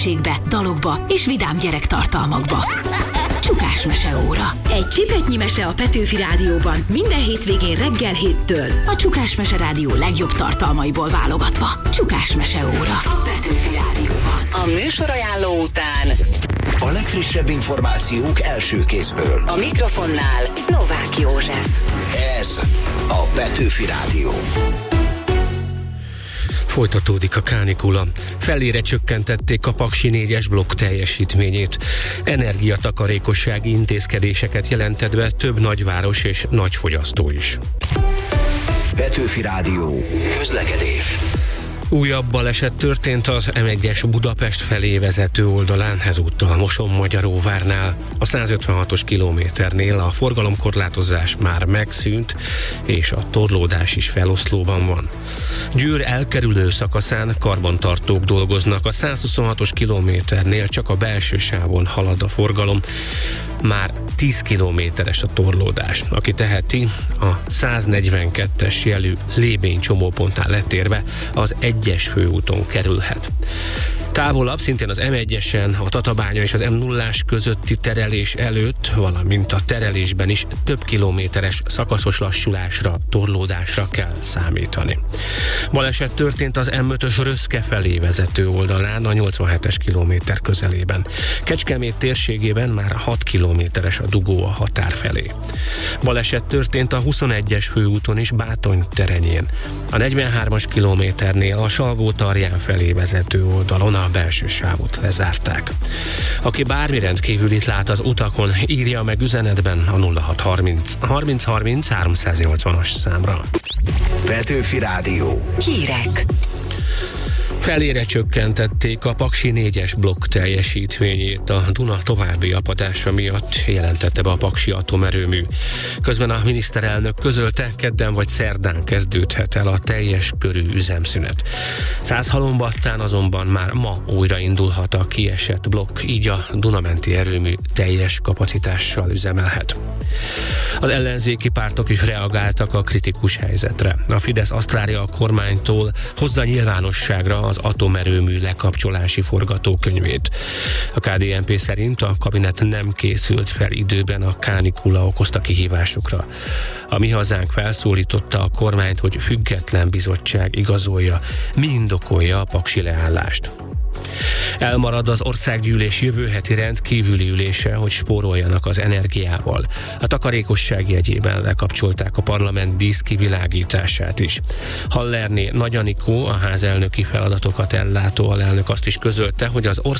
dalokba és vidám gyerektartalmakba. Csukás meseóra. Egy csipetnyi mese a Petőfi Rádióban minden hétvégén reggel 7-től. A Csukás Mese Rádió legjobb tartalmaiból válogatva. Csukás meseóra. A Petőfi Rádióban. A műsorajánló után a legfrissebb információk első kézből. A mikrofonnál Novák József. Ez a Petőfi Rádió. Folytatódik a kánikula. Felére csökkentették a Paksi 4-es blokk teljesítményét. Energiatakarékossági intézkedéseket jelentett be több nagyváros és nagyfogyasztó is. Petőfi Rádió. Közlekedés. Újabb baleset történt az M1-es Budapest felé vezető oldalán, ezúttal Mosonmagyaróvárnál. A 156-os kilométernél a forgalomkorlátozás már megszűnt, és a torlódás is feloszlóban van. Győr elkerülő szakaszán karbantartók dolgoznak, a 126-os kilométernél csak a belső sávon halad a forgalom, már 10 kilométeres a torlódás. Aki teheti, a 142-es jelű Lébény csomópontnál letérve az 1-es főúton kerülhet. Távolabb, szintén az M1-esen, a Tatabánya és az M0-ás közötti terelés előtt, valamint a terelésben is több kilométeres szakaszos lassulásra, torlódásra kell számítani. Baleset történt az M5-ös Röszke felé vezető oldalán, a 87-es kilométer közelében. Kecskemét térségében már 6 kilométeres a dugó a határ felé. Baleset történt a 21-es főúton is Bátony terenyén. A 43-as kilométernél a Salgó-Tarján felé vezető oldalon a belső sávot lezárták. Aki bármi rendkívülit lát az utakon, írja meg üzenetben a 0630 30 30 380-as számra. Petőfi Rádió. Hírek. Felére csökkentették a Paksi 4-es blokk teljesítményét a Duna további apadása miatt, jelentette be a Paksi atomerőmű. Közben a miniszterelnök közölte, kedden vagy szerdán kezdődhet el a teljes körű üzemszünet. Százhalombattán azonban már ma újraindulhat a kiesett blokk, így a Dunamenti erőmű teljes kapacitással üzemelhet. Az ellenzéki pártok is reagáltak a kritikus helyzetre. A Fidesz azt várja a kormánytól, hozza nyilvánosságra az atomerőmű lekapcsolási forgatókönyvét. A KDNP szerint a kabinet nem készült fel időben a kánikula okozta kihívásokra. A Mi Hazánk felszólította a kormányt, hogy független bizottság igazolja, mi indokolja a paksi leállást. Elmarad az országgyűlés jövő heti rendkívüli ülése, hogy spóroljanak az energiával. A takarékosság jegyében lekapcsolták a parlament díszkivilágítását is. Hallerné Nagy Anikó, a házelnöki feladatokat ellátó alelnök azt is közölte, hogy az